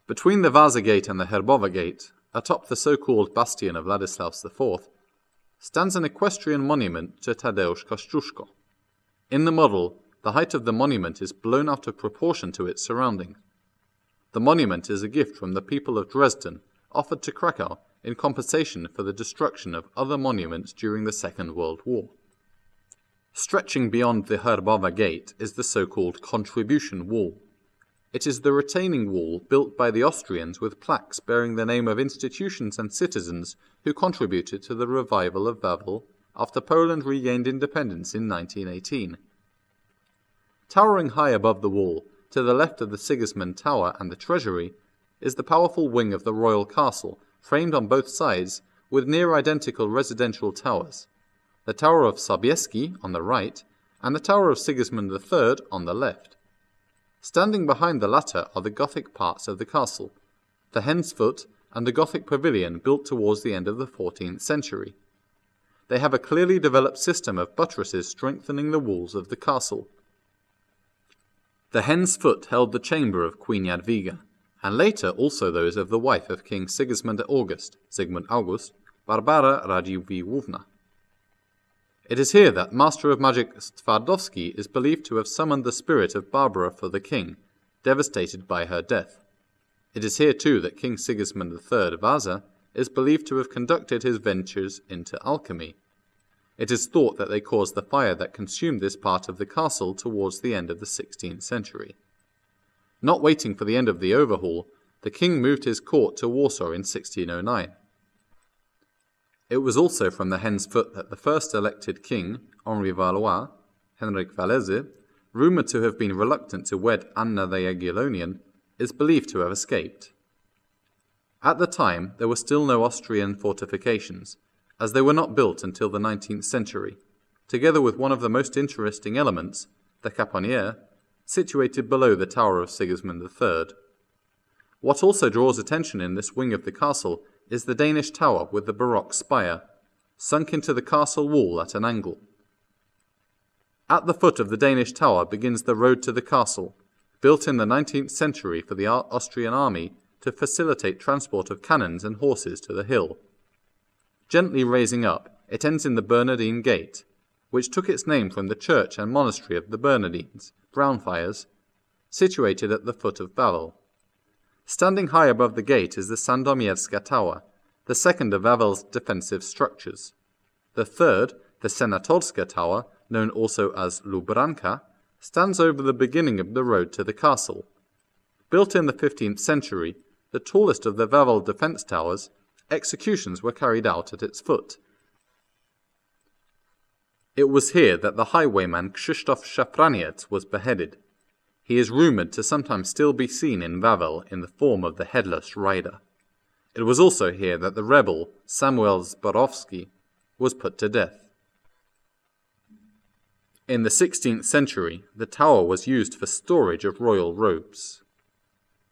Between the Vaza Gate and the Herbova Gate, atop the so-called bastion of Ladislaus IV, stands an equestrian monument to Tadeusz Kościuszko. In the model, the height of the monument is blown out of proportion to its surroundings. The monument is a gift from the people of Dresden, offered to Krakow in compensation for the destruction of other monuments during the Second World War. Stretching beyond the Herbova Gate is the so-called Contribution Wall. It is the retaining wall built by the Austrians with plaques bearing the name of institutions and citizens who contributed to the revival of Wawel after Poland regained independence in 1918. Towering high above the wall, to the left of the Sigismund Tower and the Treasury, is the powerful wing of the royal castle, framed on both sides with near-identical residential towers, the Tower of Sobieski on the right and the Tower of Sigismund III on the left. Standing behind the latter are the Gothic parts of the castle, the Hen's Foot and the Gothic pavilion built towards the end of the 14th century. They have a clearly developed system of buttresses strengthening the walls of the castle. The Hen's Foot held the chamber of Queen Jadwiga, and later also those of the wife of King Sigismund August, Barbara Radziwiłłówna. It is here that Master of Magic Twardowski is believed to have summoned the spirit of Barbara for the king, devastated by her death. It is here too that King Sigismund III Vasa is believed to have conducted his ventures into alchemy. It is thought that they caused the fire that consumed this part of the castle towards the end of the 16th century. Not waiting for the end of the overhaul, the king moved his court to Warsaw in 1609. It was also from the Hen's Foot that the first elected king, Henri Valois, Henryk Walezy, rumoured to have been reluctant to wed Anna the Jagiellonian, is believed to have escaped. At the time, there were still no Austrian fortifications, as they were not built until the 19th century, together with one of the most interesting elements, the Caponiere, situated below the Tower of Sigismund III. What also draws attention in this wing of the castle is the Danish tower with the Baroque spire, sunk into the castle wall at an angle. At the foot of the Danish tower begins the road to the castle, built in the 19th century for the Austrian army to facilitate transport of cannons and horses to the hill. Gently raising up, it ends in the Bernardine Gate, which took its name from the church and monastery of the Bernardines, Brownfriars, situated at the foot of Wawel. Standing high above the gate is the Sandomierska Tower, the second of Wawel's defensive structures. The third, the Senatorska Tower, known also as Lubranka, stands over the beginning of the road to the castle. Built in the 15th century, the tallest of the Wawel defence towers, executions were carried out at its foot. It was here that the highwayman Krzysztof Szafraniec was beheaded. He is rumoured to sometimes still be seen in Wawel in the form of the headless rider. It was also here that the rebel Samuel Zborowski was put to death. In the 16th century, the tower was used for storage of royal robes.